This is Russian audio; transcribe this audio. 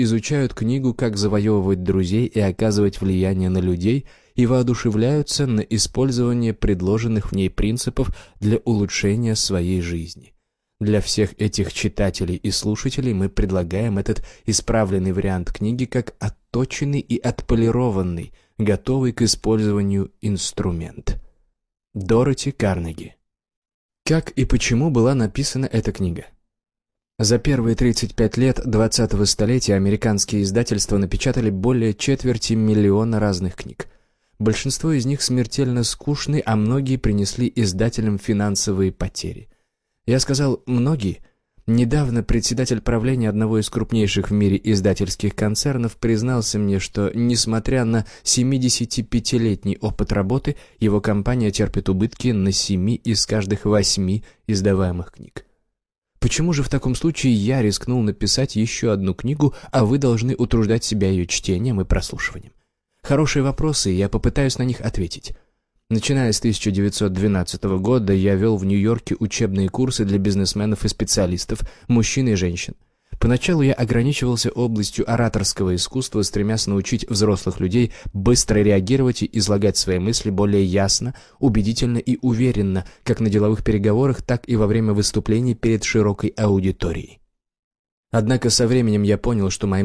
изучают книгу «Как завоевывать друзей и оказывать влияние на людей» и воодушевляются на использование предложенных в ней принципов для улучшения своей жизни. Для всех этих читателей и слушателей мы предлагаем этот исправленный вариант книги как отточенный и отполированный, готовый к использованию инструмент. Дороти Карнеги. Как и почему была написана эта книга? За первые 35 лет 20-го столетия американские издательства напечатали более 250 000 разных книг. Большинство из них смертельно скучны, а многие принесли издателям финансовые потери. Я сказал «многие». Недавно председатель правления одного из крупнейших в мире издательских концернов признался мне, что, несмотря на 75-летний опыт работы, его компания терпит убытки на 7 из каждых 8 издаваемых книг. Почему же в таком случае я рискнул написать еще одну книгу, а вы должны утруждать себя ее чтением и прослушиванием? Хорошие вопросы, и я попытаюсь на них ответить. Начиная с 1912 года я вел в Нью-Йорке учебные курсы для бизнесменов и специалистов, мужчин и женщин. Поначалу я ограничивался областью ораторского искусства, стремясь научить взрослых людей быстро реагировать и излагать свои мысли более ясно, убедительно и уверенно, как на деловых переговорах, так и во время выступлений перед широкой аудиторией. Однако со временем я понял, что моим